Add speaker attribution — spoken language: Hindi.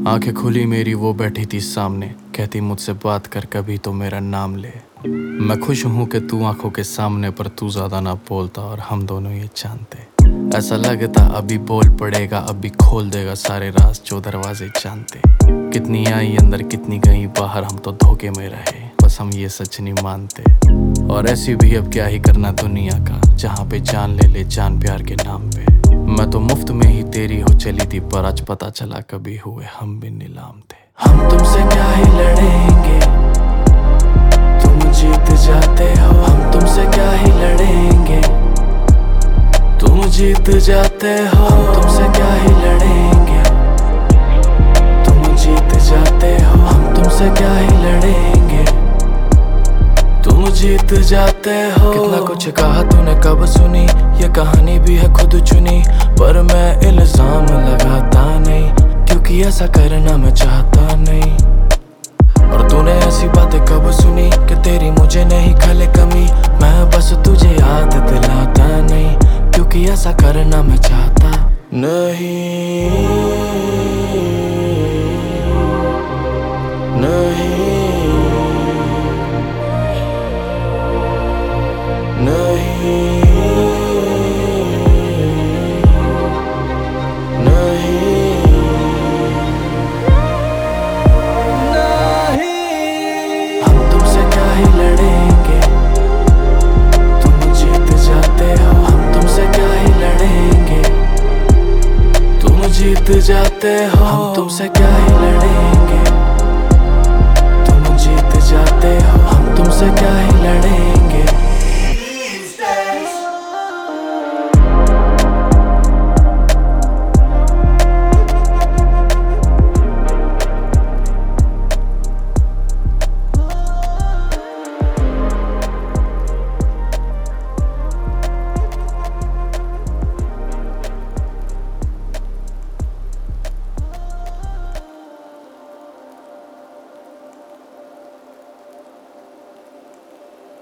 Speaker 1: आंखें खुली मेरी वो बैठी थी सामने, कहती मुझसे बात कर कभी तो मेरा नाम ले। मैं खुश हूँ कि तू आंखों के सामने, पर तू ज्यादा ना बोलता और हम दोनों ये जानते। ऐसा लगता अभी बोल पड़ेगा, अभी खोल देगा सारे राज जो दरवाजे जानते। कितनी आई अंदर कितनी गई बाहर, हम तो धोखे में रहे, बस हम ये सच नहीं मानते। और ऐसी भी अब क्या ही करना दुनिया का, जहाँ पे जान ले ले जान प्यार के नाम पे। मैं तो मुफ्त में ही तेरी हो चली थी, पर आज पता चला कभी हुए हम भी नीलाम थे। हम तुमसे क्या ही लड़ेंगे, तुम जीत जाते हो। हम तुमसे क्या ही लड़ेंगे, तुम जीत जाते हो। हम तुमसे क्या ही लड़ेंगे, तुम जीत जाते हो। हम तुमसे क्या ही लड़ेंगे, तुम जीत जाते हो। कितना कुछ कहा तूने कब सुनी, ये कहानी भी है खुद चुनी, पर मैं इल्जाम लगाता नहीं, क्योंकि ऐसा करना मैं चाहता नहीं। और तूने ऐसी बातें कब सुनी कि तेरी मुझे नहीं खले कमी, मैं बस तुझे याद दिलाता नहीं, क्योंकि ऐसा करना मैं चाहता नहीं। नहीं नहीं जीत जाते हो। हम तुमसे क्या ही लड़ेंगे, तुम जीत जाते हो। हम तुमसे क्या ही लड़ेंगे,